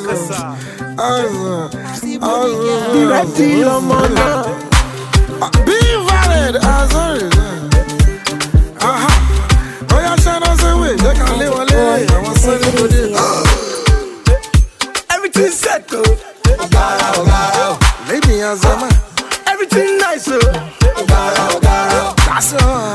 Be valid as always. Oh, yeah, shine us away. They can live on it. I want to say it. Everything's set, though. Lady as a man. Everything nice, though. That's all.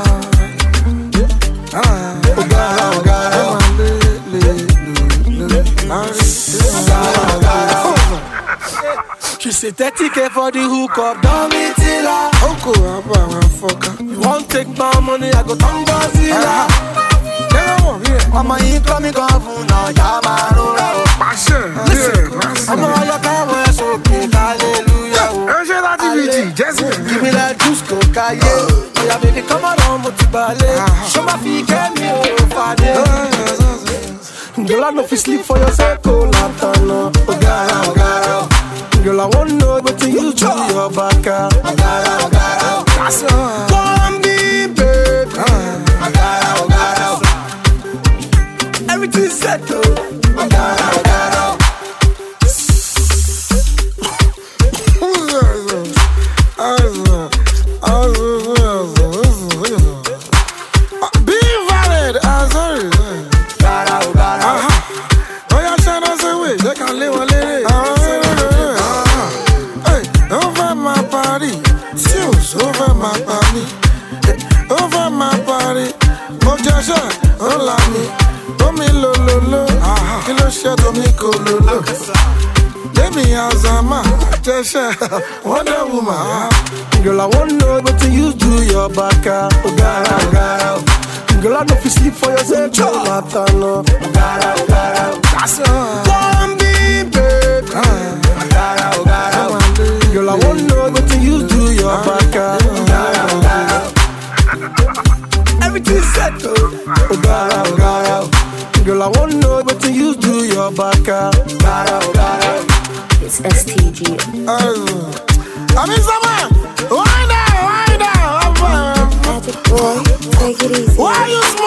She say 30K for the hookup, don't be tilla. Oko, you won't take my money, I go turn Godzilla. Mama, you call me governor, Yamarura. Listen, I'm all your power, so big, hallelujah. Give me that juice, cocaine. Oh, yeah, baby, come on, Motibale. Show my feet, get me over there. Girl, I know if you sleep for yourself, oh, Latano. Girl, I won't know what to use to your back. Come be, babe. Everything's settled. Be valid as always. Oh, yeah, shine us away. They can live on it. Over my body, seals over my body, over my body. Mojaja, olami, omi lo lo lo, kilo share omi ko lo lo. Let me as a man, Jasha, Wonder Woman. Girl, I won't know what to use to your back. Girl, I know if you sleep for yourself, Matano. That's all. Come be, babe. Girl, I won't know what to use to your back. Everything's settled. Girl, I won't know what to use to your back. It's STG. I mean, someone, wind down. Magic boy, take it easy. Why you smoke?